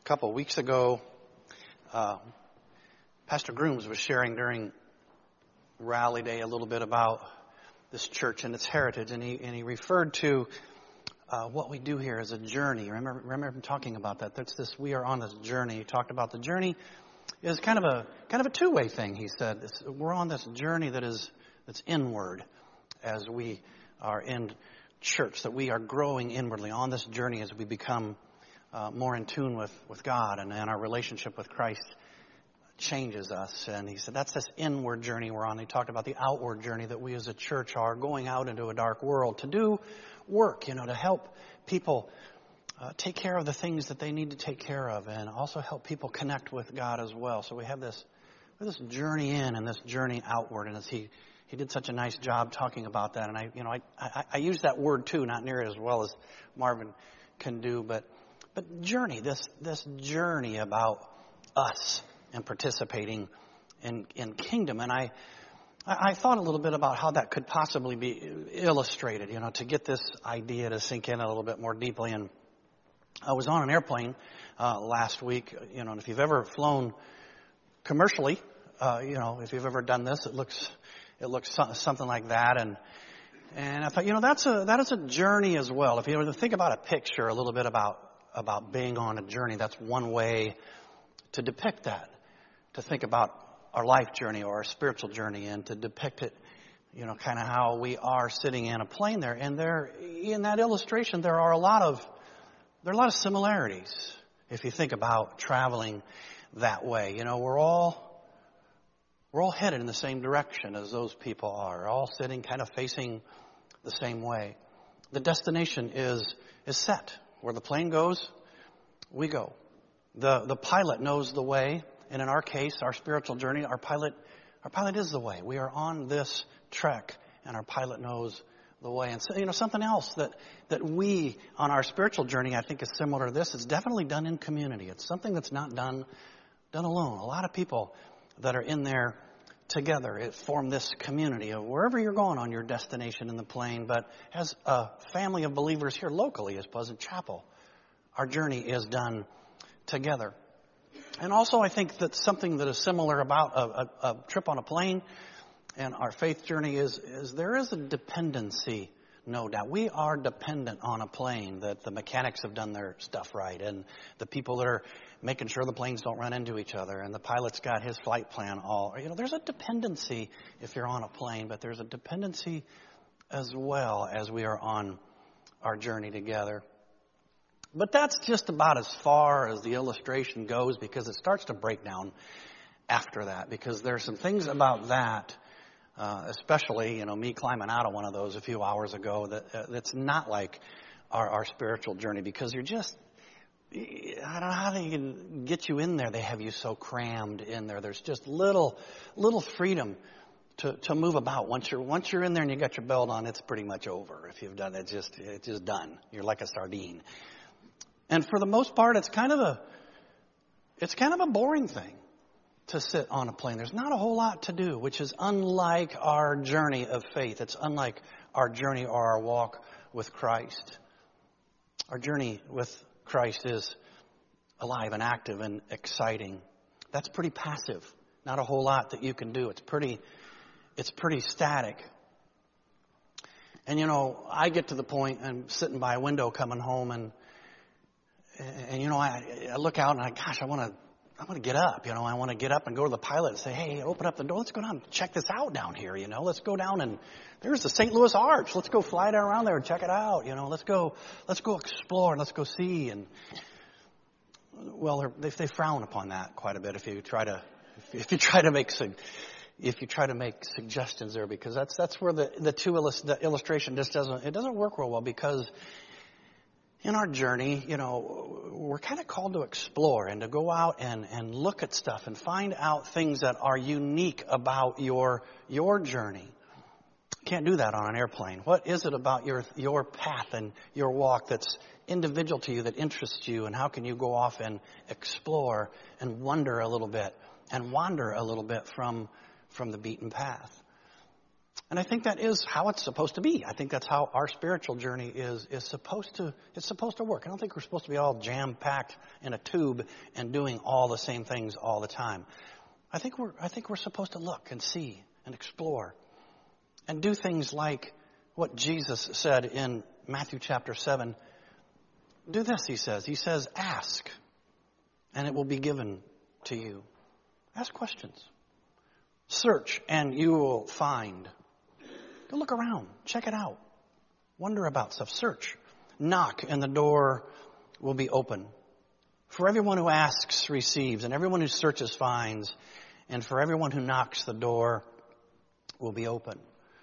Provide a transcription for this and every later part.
couple of weeks ago, Pastor Grooms was sharing during Rally Day a little bit about this church and its heritage, and he referred to what we do here as a journey. Remember him talking about that. That's this. We are on this journey. He talked about the journey is kind of a two-way thing. He said we're on this journey that's inward as we are in church, that we are growing inwardly on this journey as we become more in tune with God, and our relationship with Christ changes us. And he said that's this inward journey we're on. He talked about the outward journey that we as a church are going out into a dark world to do work, to help people take care of the things that they need to take care of, and also help people connect with God as well. So we have this journey in and this journey outward, and as he did such a nice job talking about that. And I use that word too, not near as well as Marvin can do, but journey, this journey about us and participating in kingdom. And I thought a little bit about how that could possibly be illustrated, to get this idea to sink in a little bit more deeply. And I was on an airplane last week, and if you've ever flown commercially, if you've ever done this, it looks something like that. And I thought, that is a journey as well. If you were to think about a picture a little bit about being on a journey, that's one way to depict that, to think about our life journey or our spiritual journey, and to depict it, kind of how we are sitting in a plane there. And there, in that illustration, there are a lot of similarities if you think about traveling that way. We're all headed in the same direction as those people are, all sitting kind of facing the same way. The destination is set. Where the plane goes, we go. The pilot knows the way, and in our case, our spiritual journey, our pilot is the way. We are on this trek, and our pilot knows the way. And so, something else that we on our spiritual journey, I think, is similar to this. It's definitely done in community. It's something that's not done alone. A lot of people that are in there together, it form this community of wherever you're going on your destination in the plane. But as a family of believers here locally as Pleasant Chapel, our journey is done together. And also, I think that something that is similar about a trip on a plane and our faith journey is there is a dependency, no doubt. We are dependent on a plane, that the mechanics have done their stuff right, and the people that are making sure the planes don't run into each other, and the pilot's got his flight plan all. There's a dependency if you're on a plane, but there's a dependency as well as we are on our journey together. But that's just about as far as the illustration goes, because it starts to break down after that, because there's some things about that, especially, me climbing out of one of those a few hours ago, that's not like our spiritual journey, because you're just, I don't know how they can get you in there. They have you so crammed in there. There's just little freedom to move about. Once you're in there and you got your belt on, it's pretty much over. If you've done it, it's just done. You're like a sardine. And for the most part, it's kind of a boring thing to sit on a plane. There's not a whole lot to do, which is unlike our journey of faith. It's unlike our journey or our walk with Christ. Our journey with Christ is alive and active and exciting. That's pretty passive. Not a whole lot that you can do. It's pretty static. And I get to the point, I'm sitting by a window coming home, and I look out and I want to get up. I want to get up and go to the pilot and say, hey, open up the door. Let's go down and check this out down here. Let's go down, and there's the St. Louis Arch. Let's go fly down around there and check it out. Let's go explore and let's go see. And well, they frown upon that quite a bit if you try to make suggestions there, because that's where the illustration just doesn't work real well, because in our journey, we're kind of called to explore and to go out and look at stuff and find out things that are unique about your journey. Can't do that on an airplane. What is it about your path and your walk that's individual to you, that interests you, and how can you go off and explore and wander a little bit from the beaten path? And I think that is how it's supposed to be. I think that's how our spiritual journey is supposed to work. I don't think we're supposed to be all jam-packed in a tube and doing all the same things all the time. I think we're supposed to look and see and explore and do things like what Jesus said in Matthew chapter 7. Do this, he says, ask, and it will be given to you. Ask questions. Search, and you will find. Go look around. Check it out. Wonder about stuff. Search. Knock, and the door will be open. For everyone who asks receives, and everyone who searches finds, and for everyone who knocks the door will be open.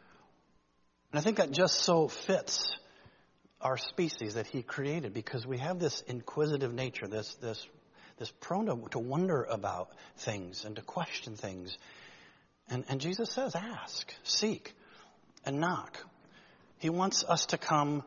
And I think that just so fits our species that he created, because we have this inquisitive nature, this prone to wonder about things and to question things. And Jesus says, ask, seek, and knock. He wants us to come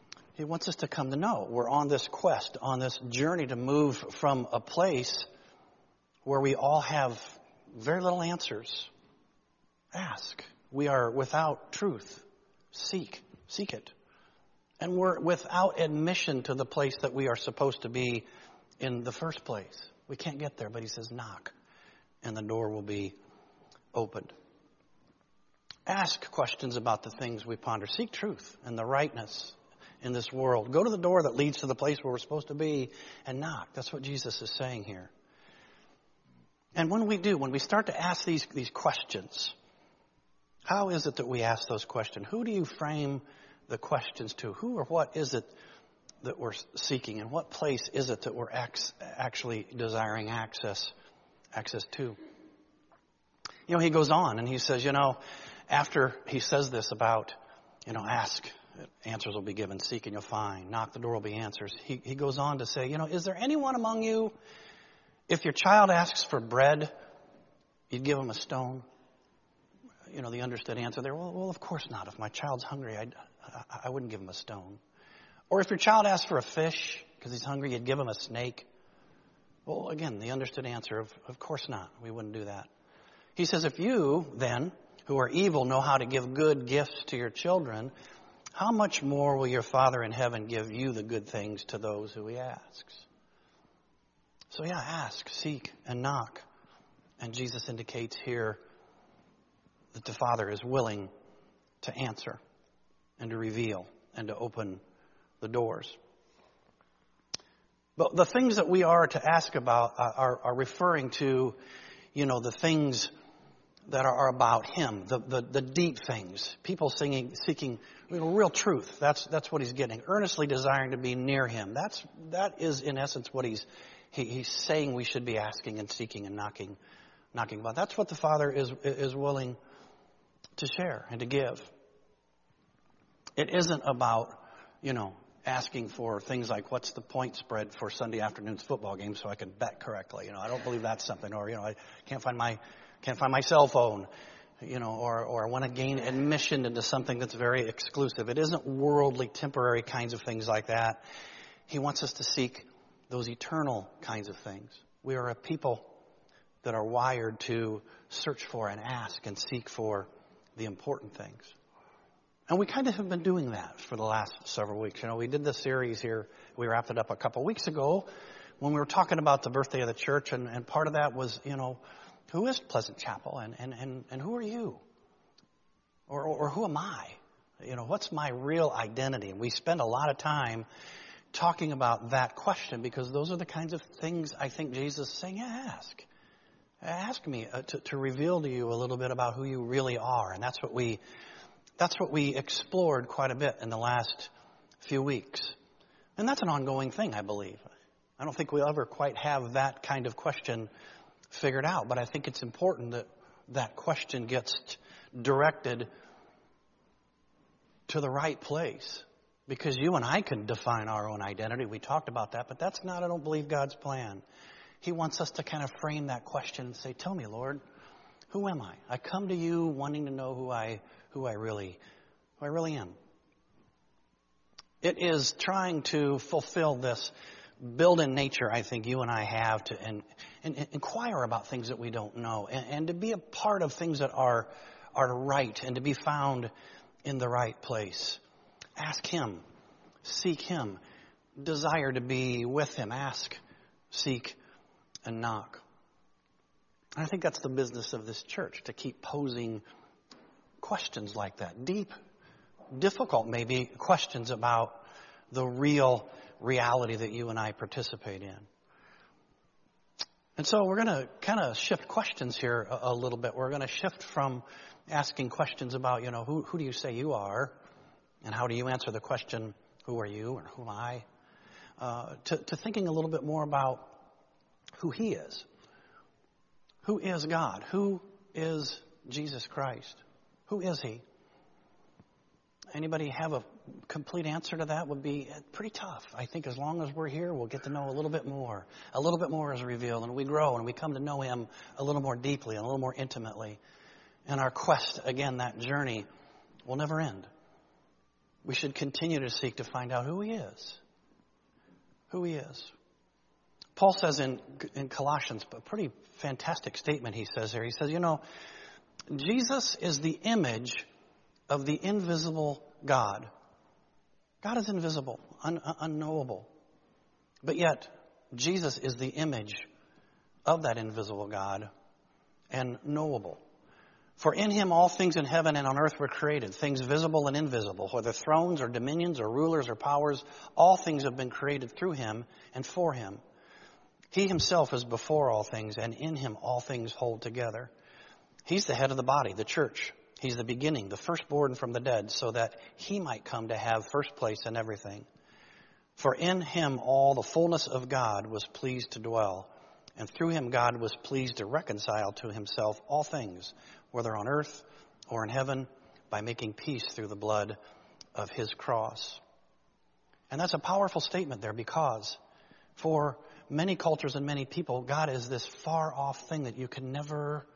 to know. We're on this quest, on this journey to move from a place where we all have very little answers. Ask. We are without truth. Seek it. And we're without admission to the place that we are supposed to be in the first place. We can't get there, but he says knock, and the door will be opened. Ask questions about the things we ponder. Seek truth and the rightness in this world. Go to the door that leads to the place where we're supposed to be and knock. That's what Jesus is saying here. And when we start to ask these questions, how is it that we ask those questions? Who do you frame the questions to? Who or what is it that we're seeking? And what place is it that we're actually desiring access to? He goes on and he says, after he says this about, ask, answers will be given, seek and you'll find, knock, the door will be answers. He goes on to say, is there anyone among you, if your child asks for bread, you'd give him a stone? The understood answer there, well, of course not. If my child's hungry, I wouldn't give him a stone. Or if your child asks for a fish because he's hungry, you'd give him a snake? Well, again, the understood answer, of course not. We wouldn't do that. He says, if you, then, who are evil, know how to give good gifts to your children, how much more will your Father in heaven give you the good things to those who he asks? So ask, seek, and knock. And Jesus indicates here that the Father is willing to answer and to reveal and to open the doors. But the things that we are to ask about are referring to, the things that are about him, the deep things. People seeking real truth. That's what he's getting. Earnestly desiring to be near him. That is in essence what he's saying we should be asking and seeking and knocking about. That's what the Father is willing to share and to give. It isn't about, asking for things like what's the point spread for Sunday afternoon's football game so I can bet correctly. I don't believe that's something. Or, I can't find my cell phone, or I want to gain admission into something that's very exclusive. It isn't worldly, temporary kinds of things like that. He wants us to seek those eternal kinds of things. We are a people that are wired to search for and ask and seek for the important things. And we kind of have been doing that for the last several weeks. We did this series here. We wrapped it up a couple weeks ago when we were talking about the birthday of the church. And part of that was, who is Pleasant Chapel and who are you? Or who am I? What's my real identity? And we spend a lot of time talking about that question because those are the kinds of things I think Jesus is saying, ask. Ask me to reveal to you a little bit about who you really are. And that's what we explored quite a bit in the last few weeks. And that's an ongoing thing, I believe. I don't think we'll ever quite have that kind of question figured out. But I think it's important that that question gets directed to the right place. Because you and I can define our own identity. We talked about that. But that's not, I don't believe, God's plan. He wants us to kind of frame that question and say, tell me, Lord, who am I? I come to you wanting to know who I really am. It is trying to fulfill this built-in nature I think you and I have to and inquire about things that we don't know and to be a part of things that are are right and to be found in the right place. Ask Him. Seek Him. Desire to be with Him. Ask, seek, and knock. And I think that's the business of this church, to keep posing questions like that. Deep, difficult maybe, questions about the real reality that you and I participate in. And so we're going to kind of shift questions here a little bit. We're going to shift from asking questions about, who do you say you are? And how do you answer the question, who are you or who am I? To thinking a little bit more about who He is. Who is God? Who is Jesus Christ? Who is He? Anybody have a complete answer to that? Would be pretty tough. I think as long as we're here, we'll get to know a little bit more. A little bit more is revealed, and we grow, and we come to know Him a little more deeply and a little more intimately. And our quest, again, that journey, will never end. We should continue to seek to find out who He is. Who He is. Paul says in Colossians, a pretty fantastic statement he says here. He says, Jesus is the image of the invisible God. God is invisible, unknowable. But yet, Jesus is the image of that invisible God and knowable. For in Him all things in heaven and on earth were created, things visible and invisible, whether thrones or dominions or rulers or powers, all things have been created through Him and for Him. He Himself is before all things, and in Him all things hold together. He's the head of the body, the church. He's the beginning, the firstborn from the dead, so that He might come to have first place in everything. For in Him all the fullness of God was pleased to dwell, and through Him God was pleased to reconcile to Himself all things, whether on earth or in heaven, by making peace through the blood of His cross. And that's a powerful statement there, because for many cultures and many people, God is this far-off thing that you can never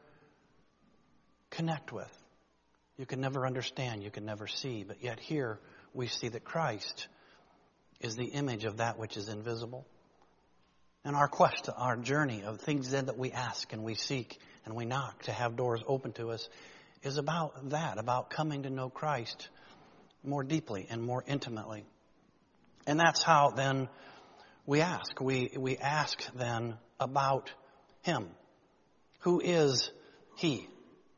connect with. You can never understand. You can never see. But yet here we see that Christ is the image of that which is invisible. And our quest, our journey of things then that we ask and we seek and we knock to have doors open to us is about that, about coming to know Christ more deeply and more intimately. And that's how then we ask. We ask then about Him. Who is He?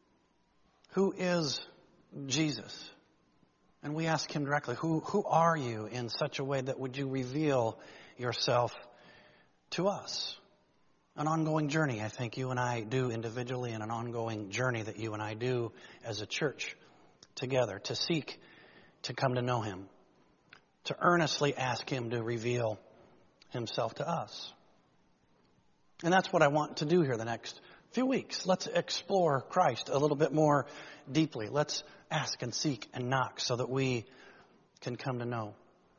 Who is Jesus? And we ask Him directly, who are you in such a way that would you reveal yourself to us? An ongoing journey, I think you and I do individually, and an ongoing journey that you and I do as a church together to seek to come to know Him, to earnestly ask Him to reveal Himself to us. And that's what I want to do here the next few weeks. Let's explore Christ a little bit more deeply. Let's ask and seek and knock so that we can come to know.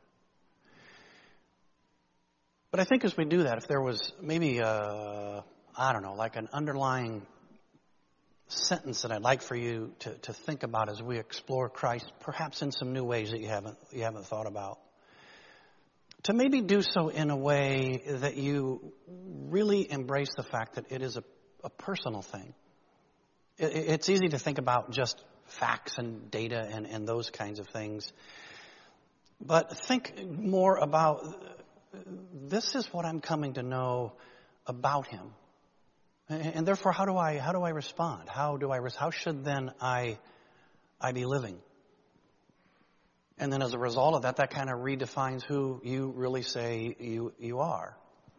But I think as we do that, if there was maybe, like an underlying sentence that I'd like for you to think about as we explore Christ, perhaps in some new ways that you haven't thought about. To maybe do so in a way that you really embrace the fact that it is a personal thing. It's easy to think about just facts and data and those kinds of things. But think more about, this is what I'm coming to know about Him. And therefore, how do I respond? How should then I be living? And then as a result of that kind of redefines who you really say you are.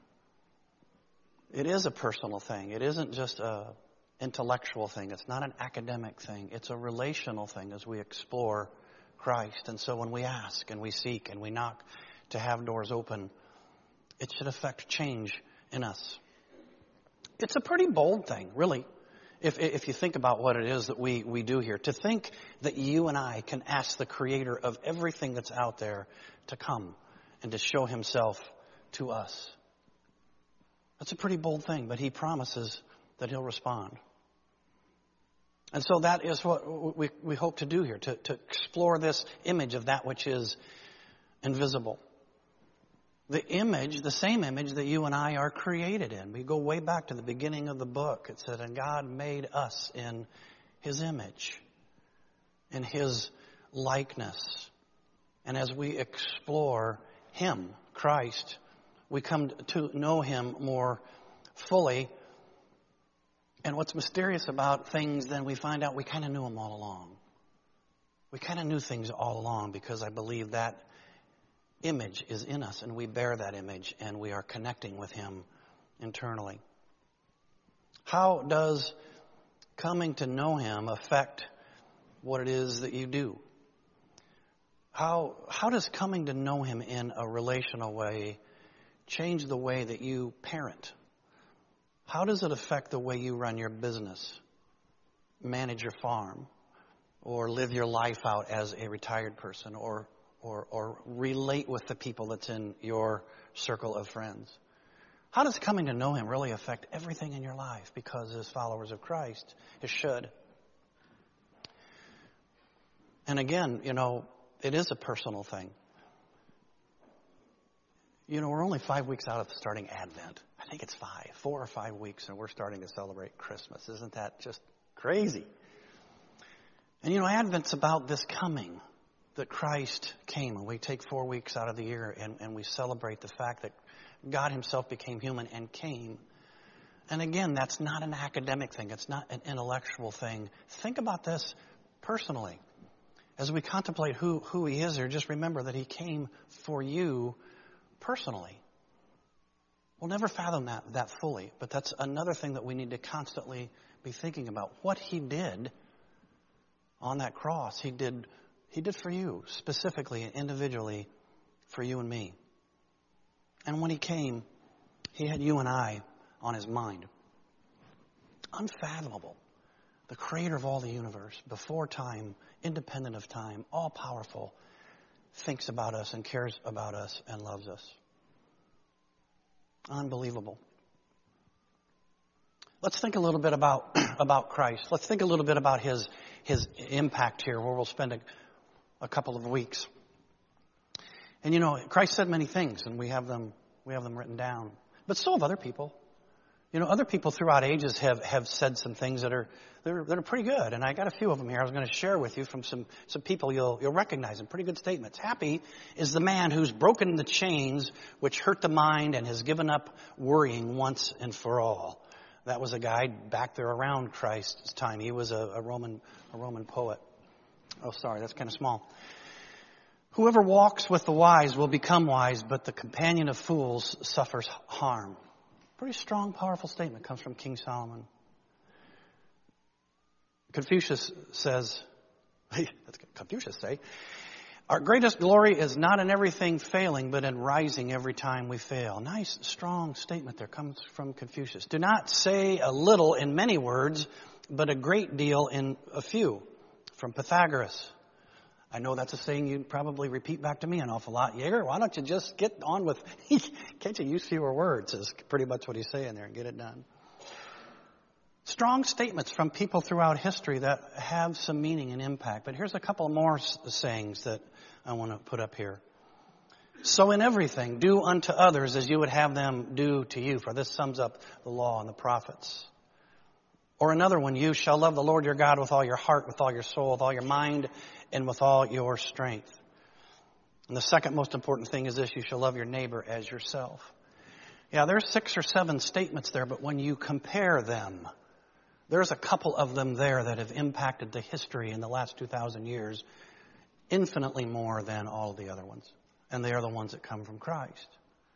It is a personal thing. It isn't just an intellectual thing. It's not an academic thing. It's a relational thing as we explore Christ. And so when we ask and we seek and we knock to have doors open, it should affect change in us. It's a pretty bold thing, really, if you think about what it is that we do here. To think that you and I can ask the Creator of everything that's out there to come and to show Himself to us. That's a pretty bold thing, but He promises that He'll respond. And so that is what we hope to do here, to explore this image of that which is invisible. The image, the same image that you and I are created in. We go way back to the beginning of the book. It said, and God made us in His image. in His likeness. And as we explore Him, Christ, we come to know Him more fully. And what's mysterious about things, then we find out we kind of knew Him all along. We kind of knew things all along because I believe that image is in us and we bear that image and we are connecting with Him internally. How does coming to know Him affect what it is that you do? How does coming to know Him in a relational way change the way that you parent? How does it affect the way you run your business, manage your farm, or live your life out as a retired person, or relate with the people that's in your circle of friends? How does coming to know Him really affect everything in your life? Because as followers of Christ, it should. And again, it is a personal thing. We're only 5 weeks out of starting Advent. I think it's 4 or 5 weeks, and we're starting to celebrate Christmas. Isn't that just crazy? And Advent's about this coming, that Christ came. And we take 4 weeks out of the year, and we celebrate the fact that God Himself became human and came. And again, that's not an academic thing. It's not an intellectual thing. Think about this personally. As we contemplate who He is, or just remember that He came for you personally. We'll never fathom that fully, but that's another thing that we need to constantly be thinking about. What He did on that cross, He did for you, specifically and individually for you and me. And when He came, He had you and I on His mind. Unfathomable. The creator of all the universe, before time, independent of time, all-powerful, thinks about us and cares about us and loves us. Unbelievable. Let's think a little bit about Christ. Let's think a little bit about His impact here, where we'll spend a couple of weeks. And Christ said many things, and we have them written down. But so have other people. Other people throughout ages have said some things that are pretty good, and I got a few of them here. I was going to share with you from some people you'll recognize them. Pretty good statements. Happy is the man who's broken the chains which hurt the mind and has given up worrying once and for all. That was a guy back there around Christ's time. He was a Roman poet. Oh, sorry, that's kind of small. Whoever walks with the wise will become wise, but the companion of fools suffers harm. Pretty strong, powerful statement. Comes from King Solomon. Confucius says, that's what Confucius say, our greatest glory is not in everything failing, but in rising every time we fail. Nice, strong statement there. Comes from Confucius. Do not say a little in many words, but a great deal in a few. From Pythagoras. I know that's a saying you'd probably repeat back to me an awful lot. Jaeger, why don't you just get on with, can't you use fewer words, is pretty much what he's saying there, and get it done. Strong statements from people throughout history that have some meaning and impact. But here's a couple more sayings that I want to put up here. So in everything, do unto others as you would have them do to you, for this sums up the law and the prophets. Or another one, you shall love the Lord your God with all your heart, with all your soul, with all your mind, and with all your strength. And the second most important thing is this, you shall love your neighbor as yourself. Yeah, there's 6 or 7 statements there, but when you compare them, there's a couple of them there that have impacted the history in the last 2,000 years infinitely more than all of the other ones. And they are the ones that come from Christ.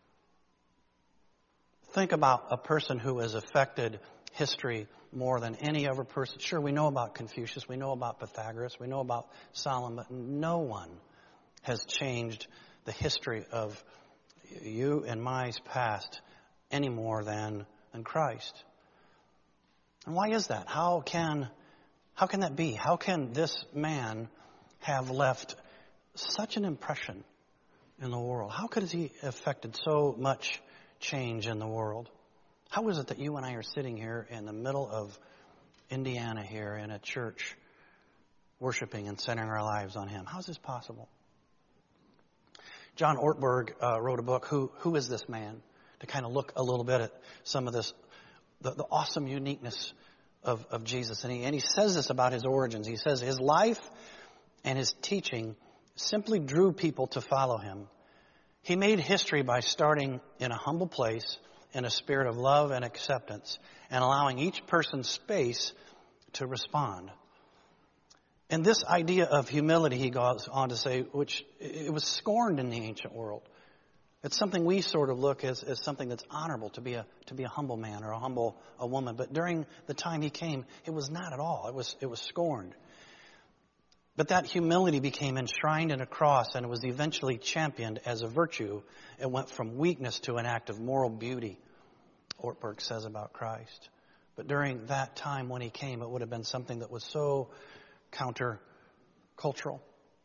Think about a person who has affected history more than any other person. Sure, we know about Confucius, we know about Pythagoras, we know about Solomon, but no one has changed the history of you and my past any more than Christ. And why is that? How can that be? How can this man have left such an impression in the world? How could he have affected so much change in the world? How is it that you and I are sitting here in the middle of Indiana here in a church worshiping and centering our lives on Him? How is this possible? John Ortberg wrote a book, Who is This Man? To kind of look a little bit at some of this, the awesome uniqueness of Jesus. And he says this about His origins. He says His life and his teaching simply drew people to follow him. He made history by starting in a humble place, in a spirit of love and acceptance, and allowing each person space to respond. And this idea of humility, he goes on to say, which it was scorned in the ancient world. It's something we sort of look as something that's honorable to be a humble man or a woman. But during the time he came, it was not at all. It was scorned. But that humility became enshrined in a cross, and it was eventually championed as a virtue. It went from weakness to an act of moral beauty, Ortberg says about Christ. But during that time when he came, it would have been something that was so counter-cultural.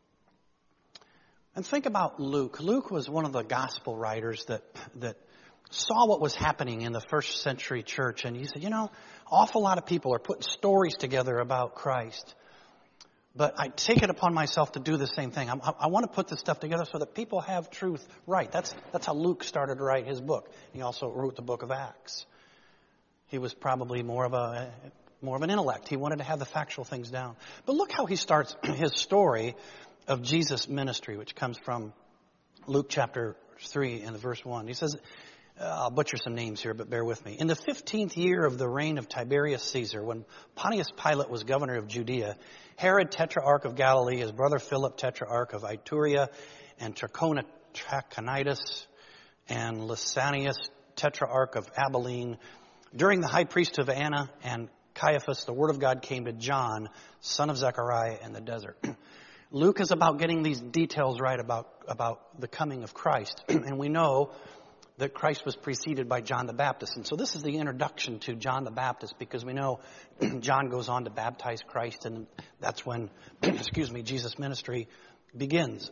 And think about Luke. Luke was one of the gospel writers that saw what was happening in the first century church. And he said, awful lot of people are putting stories together about Christ. But I take it upon myself to do the same thing. I want to put this stuff together so that people have truth right. That's how Luke started to write his book. He also wrote the book of Acts. He was probably more of an intellect. He wanted to have the factual things down. But look how he starts his story of Jesus' ministry, which comes from Luke chapter 3 and verse 1. He says, I'll butcher some names here, but bear with me. In the 15th year of the reign of Tiberius Caesar, when Pontius Pilate was governor of Judea, Herod, tetrarch of Galilee, his brother Philip, tetrarch of Iturea, and Trachonitis, and Lysanias, tetrarch of Abilene, during the high priesthood of Anna and Caiaphas, the word of God came to John, son of Zechariah, in the desert. Luke is about getting these details right about the coming of Christ. And we know that Christ was preceded by John the Baptist. And so this is the introduction to John the Baptist, because we know John goes on to baptize Christ, and that's when, Jesus' ministry begins.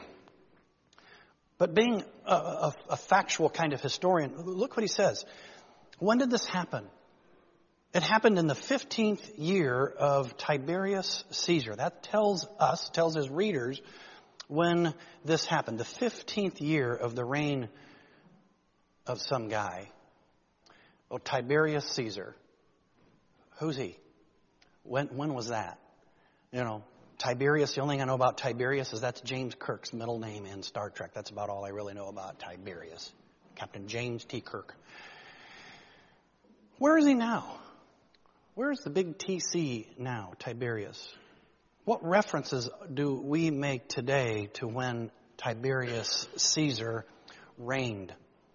But being a factual kind of historian, look what he says. When did this happen? It happened in the 15th year of Tiberius Caesar. That tells his readers when this happened. The 15th year of the reign of some guy. Oh, Tiberius Caesar. Who's he? When was that? Tiberius, the only thing I know about Tiberius is that's James Kirk's middle name in Star Trek. That's about all I really know about Tiberius. Captain James T. Kirk. Where is he now? Where's the big TC now, Tiberius? What references do we make today to when Tiberius Caesar reigned?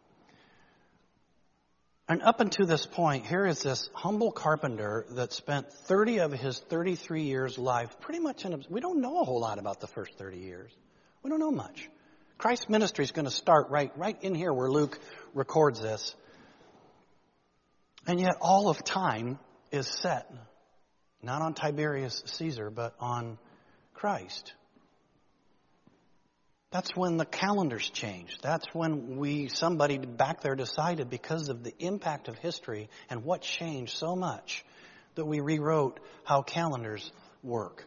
And up until this point, here is this humble carpenter that spent 30 of his 33 years' life pretty much we don't know a whole lot about the first 30 years. We don't know much. Christ's ministry is going to start right in here where Luke records this. And yet all of time is set, not on Tiberius Caesar, but on Christ. That's when the calendars changed. That's when somebody back there decided, because of the impact of history and what changed so much, that we rewrote how calendars work.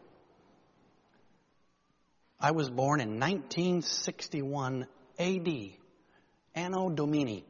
I was born in 1961 A.D., Anno Domini.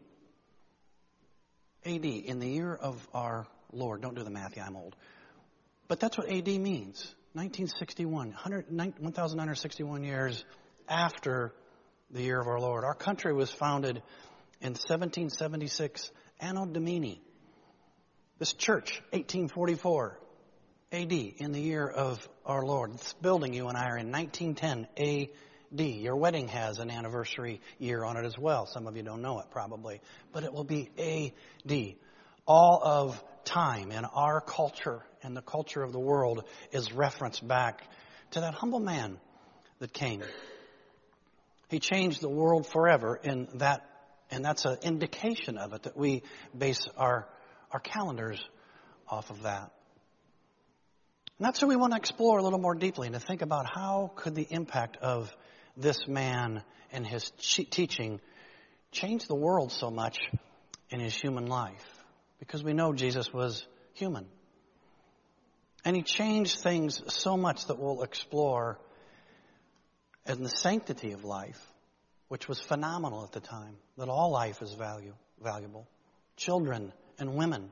A.D., in the year of our Lord. Don't do the math, yeah, I'm old. But that's what A.D. means. 1961, 1,961 years after the year of our Lord. Our country was founded in 1776, Anno Domini. This church, 1844 A.D., in the year of our Lord. This building you and I are in 1910 A.D. Your wedding has an anniversary year on it as well. Some of you don't know it probably. But it will be A.D. All of time in our culture and the culture of the world is referenced back to that humble man that came. He changed the world forever, and that's an indication of it, that we base our calendars off of that. And that's what we want to explore a little more deeply, and to think about how could the impact of this man and his teaching change the world so much in his human life. Because we know Jesus was human. And he changed things so much that we'll explore in the sanctity of life, which was phenomenal at the time, that all life is valuable. Children and women.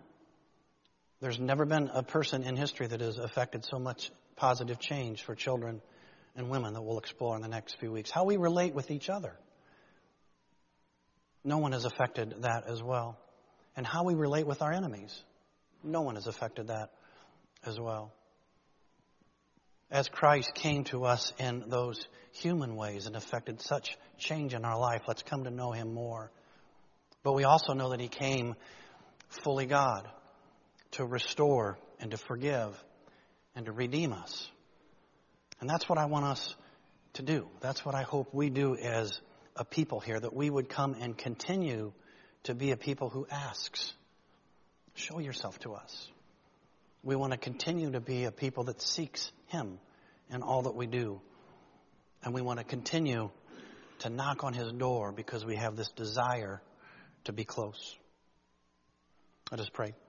There's never been a person in history that has affected so much positive change for children and women that we'll explore in the next few weeks. How we relate with each other. No one has affected that as well. And how we relate with our enemies. No one has affected that as well. As Christ came to us in those human ways and affected such change in our life, let's come to know Him more. But we also know that He came fully God to restore and to forgive and to redeem us. And that's what I want us to do. That's what I hope we do as a people here, that we would come and continue to be a people who asks, show yourself to us. We want to continue to be a people that seeks Him in all that we do. And we want to continue to knock on His door because we have this desire to be close. Let us pray.